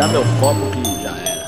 dá meu copo que já era.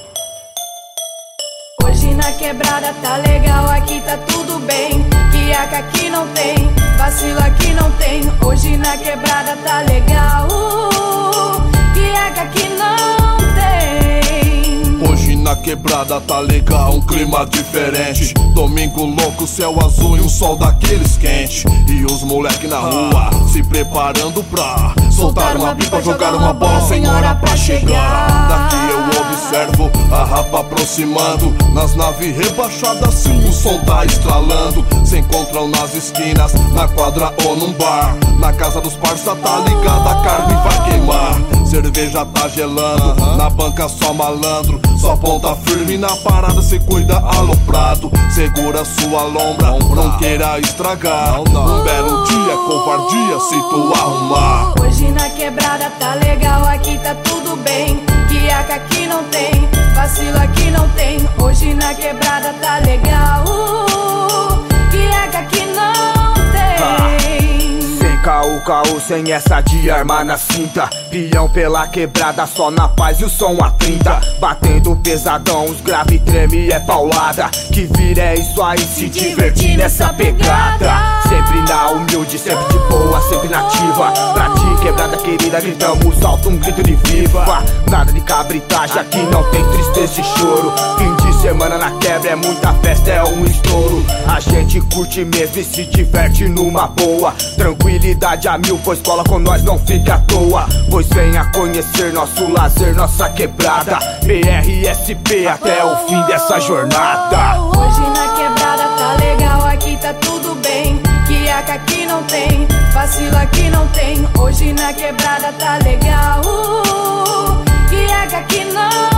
Hoje na quebrada tá legal, aqui tá tudo bem. Quiaca aqui não tem, vacilo aqui não tem. Hoje na quebrada tá legal, quiaca aqui não tem. Hoje na quebrada tá legal, um clima diferente. Domingo louco, céu azul e um sol daqueles quentes. E os moleque na rua se preparando pra soltar uma pipa, jogar uma bola sem hora pra chegar. Daqui eu observo a rapa aproximando. Nas naves rebaixadas sim o som tá estralando. Se encontram nas esquinas, na quadra ou num bar. Na casa dos parça tá ligada, a carne vai queimar. Cerveja tá gelando, na banca só malandro. Só ponta firme na parada, se cuida aloprado. Segura sua lombra, não queira estragar. Um belo dia, covardia se tu arrumar. Hoje na quebrada tá legal, aqui tá tudo bem. Quiaca aqui não tem, vacilo aqui não tem. Hoje na quebrada tá legal, quiaca aqui não tem. Sem caô, sem essa de arma na cinta. Pião pela quebrada, só na paz e o som a 30. Batendo pesadão, os grave treme é paulada. Que vira é isso aí, se divertir nessa pegada. Sempre na humilde, sempre de boa, sempre nativa. Pra ti, quebrada querida, gritamos alto um grito de viva. Nada de cabritagem, aqui não tem tristeza e choro. Fim de semana na quebra é muita festa, é um estouro. A gente curte mesmo e se diverte numa boa. Tranquilidade a mil, pois cola com nós não fica à toa. Pois venha conhecer nosso lazer, nossa quebrada. PRSP até o fim dessa jornada. Hoje na quebrada tá legal, aqui tá tudo bem. Quiaca aqui não tem, vacilo aqui não tem. Hoje na quebrada tá legal, quiaca aqui não